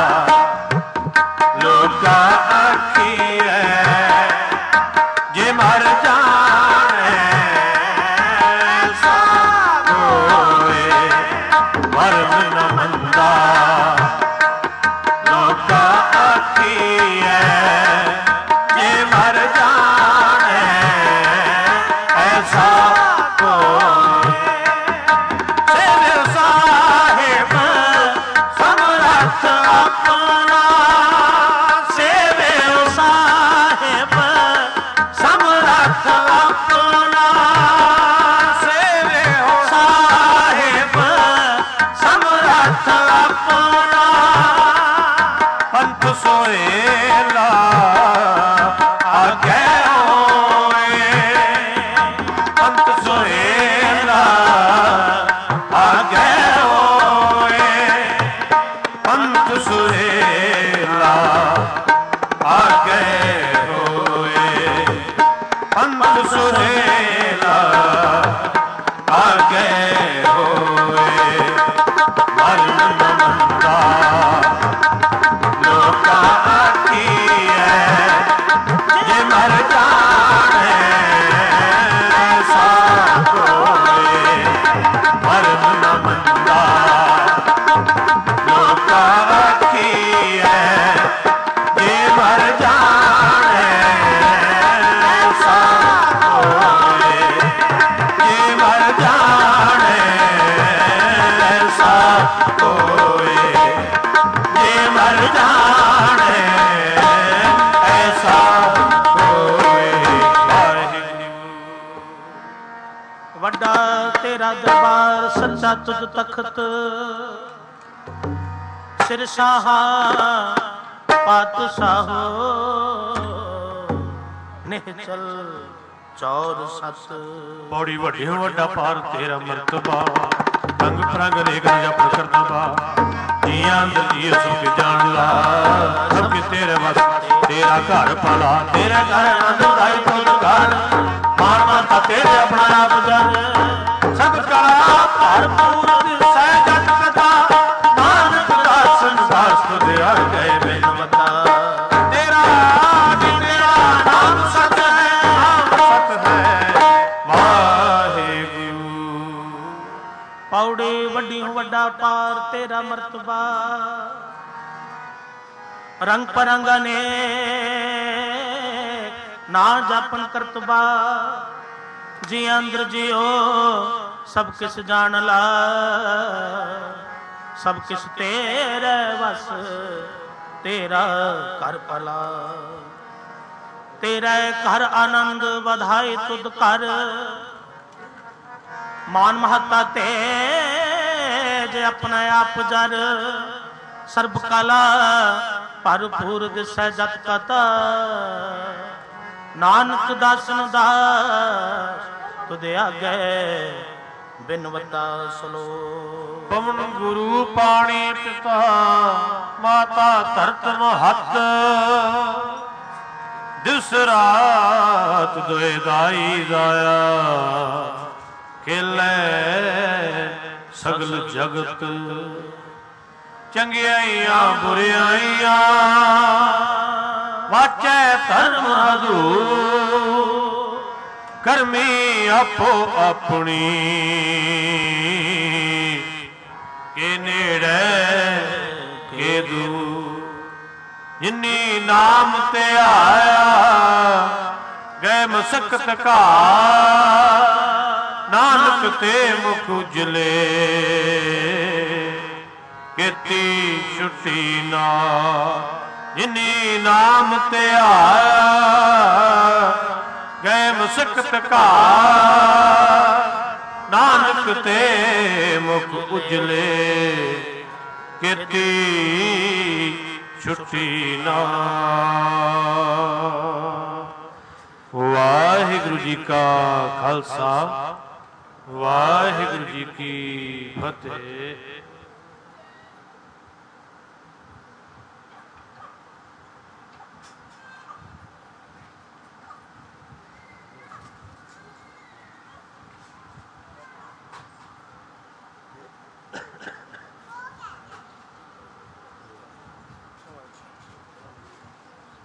ਲੋਕਾ ਆਖੀਐ ਜੇ ਮਰ ਜਾਣੈ ਸਾ ਹੋਏ ਮਰਨ ਨ ਮੰਦਾ ਲੋਕਾ ਆਖੀਐ ਜੇ ਮਰ ਜਾਣੈ ਐਸਾ ਹੋਏ ਸੇਵ ਸਾਹਿਬ ਸਮਰੱਥ ਆਪਣਾ ਸੇਵ ਸਾਹਿਬ ਸਮਰੱਥ ਆਪਣਾ ਸੇਵ ਸਾਹਿਬ ਸਮਰੱਥ ਆਪਣਾ ਪੰਥ ਸੋਹੇਲਾ ਆਗੇ ਹੋਏ ਪੰਥ ਸੋਹੇਲਾ ਆਗੇ ਹੋਏ ਪੰਥ ਸੋਹੇਲਾ ਆਗੇ ਹੋਏ ਪੰਥ ਸੋਹੇਲਾ ਆਗੇ ਹੋਏ ਮਰਨ ਨ ਮੰਦਾ ਲੋਕਾ ਆਖੀਐ ਜੇ ਮਰ ਜਾਣੈ ਸਾ ਹੋਏ ਮਰਨ ਨ ਮੰਦਾ ਲੋਕਾ ਆਖੀਐ ਜੇ ਮਰ ਜਾਣੈ ਸਾ ਹੋਏ ਜੇ ਮਰ ਜਾਣੈ ਸਾ ਹੋਏ ਜੇ ਮਰ ਜਾਣੈ ਐਸਾ ਹੋਏ। ਵਾਹਿਗੁਰੂ ਵੱਡਾ ਤੇਰਾ ਦਰਬਾਰ ਸੱਚਾ ਤੁਧ ਤਖਤ ਸਿਰਸ਼ਾਹਾ ਪਾਤਸ਼ਾਹੋ ਨਿਹਚਲ ਚੌਰ ਸਤ ਪੌੜੀ ਵੱਡੀ ਵੱਡਾ ਪਾਰ ਤੇਰਾ ਮਰਤਬਾ ਰੰਗ ਪ੍ਰੰਗ ਅਨੇਕ ਜਪ ਕਰਤਬਾ ਜੀਆਂ ਅੰਦਰ ਜੀ ਸੁਖ ਜਾਣ ਲਾ ਸਭ ਕਿ ਤੇਰੇ ਵਸ ਤੇਰਾ ਘਰ ਪਾਲਾ ਤੇਰੇ ਘਰ ਆਨੰਦ ਦਾਈ ਤੁਧ ਘਰ ਮਾਨ ਮਾਤਾ ਤੇਰੇ ਆਪਣਾ ਆਪ ਜਨ ਸਭ ਕਲਾ ਭਰਪੂਰ ਸਹਿ ਜਨ ਕਥਾ ਨਾਨਕ ਦਾਸਨ ਦਾਸ ਤੁਧ ਆ ਗਏ ਬੇਨਵਤਾ ਤੇਰਾ ਤੇਰਾ ਨਾਮ ਸਤ ਹੈ ਸਤ ਹੈ ਵਾਹਿਗੁਰੂ ਪੌੜੀ ਵੱਡੀ ਵੱਡਾ ਪਾਰ ਤੇਰਾ ਮਰਤਬਾ ਰੰਗ ਪਰੰਗ ਨੇ ਨਾ ਜਾਪਨ ਕਰਤਬਾ ਜੀ ਅੰਦਰ ਜਿਓ ਸਭ ਕਿਸ ਜਾਣ ਲਾ ਸਭ ਕਿਸ ਤੇਰੇ ਵਸ ਤੇਰਾ ਘਰ ਭਲਾ ਤੇਰਾ ਘਰ ਆਨੰਦ ਵਧਾਏ ਤੁਧ ਕਰ ਮਾਨ ਮਹੱਤਾ ਤੇ ਜੇ ਆਪਣਾ ਆਪ ਜਰ ਸਰਬ ਕਲਾ ਭਰਪੂਰ ਦਿਸੈ ਜਤ ਕਤਾ ਨਾਨਕ ਦਾਸਨ ਦਾਸ ਤੁਧ ਆਗੇ ਬਿਨਵਤਾ ਸਲੋ ਪਵਨ ਗੁਰੂ ਪਾਣੀ ਪਿਤਾ ਮਾਤਾ ਧਰਤ ਮਹੱਤ ਦਿਵਸ ਰਾਤ ਦੋਇ ਦਾਈ ਦਾਇਆ ਖੇਲੇ ਸਗਲ ਜਗਤ ਚੰਗਿਆਈਆਂ ਬੁਰਿਆਈਆਂ ਵਾਚੈ ਧਰਮ ਹਦੂਰ ਕਰਮੀ ਆਪੋ ਆਪਣੀ ਕੇ ਨੇੜੇ ਕੇ ਦੂਰ ਜਿਨੀ ਨਾਮ ਤੇ ਆਇਆ ਗਏ ਮਸਕਤ ਘਾ ਨਾਨਕ ਤੇ ਮੁਖ ਉਜਲੇ ਕੀਤੀ ਛੁੱਟੀ ਨਾ ਜਿਨੀ ਨਾਮ ਤੇ ਆਇਆ ਗਏ ਮੁਸਕਤ ਘਾ ਨਾਨਕ ਤੇ ਮੁਖ ਉਜਲੇ ਕੀਤੀ ਛੁੱਟੀ ਨਾ। ਵਾਹਿਗੁਰੂ ਜੀ ਕਾ ਖਾਲਸਾ ਵਾਹਿਗੁਰੂ ਜੀ ਕੀ ਫਤਿਹ।